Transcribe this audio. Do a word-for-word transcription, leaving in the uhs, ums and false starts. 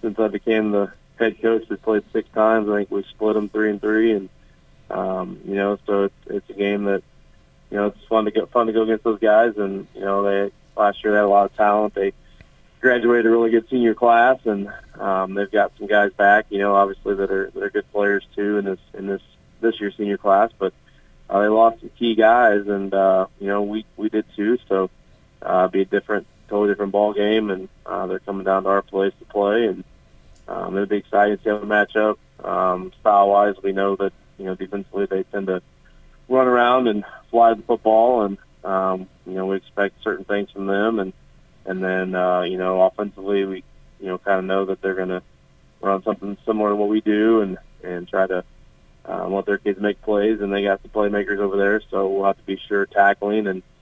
since I became the head coach. We played six times. I think we split them three and three, and um, you know, so it's it's a game that, you know, it's fun to go fun to go against those guys. And you know, they last year they had a lot of talent. They graduated a really good senior class, and um, they've got some guys back, you know, obviously that are that are good players too in this in this this year's senior class. But uh, they lost some key guys, and uh, you know, we we did too. So uh, it'll be a different, totally different ball game, and uh, they're coming down to our place to play, and um, it'll be exciting to see how we match up. Um, style wise, we know that, you know, defensively they tend to run around and fly the football, and um, you know, we expect certain things from them, and and then uh, you know, offensively we, you know, kind of know that they're going to run something similar to what we do, and and try to um, let their kids make plays, and they got the playmakers over there, so we'll have to be sure tackling and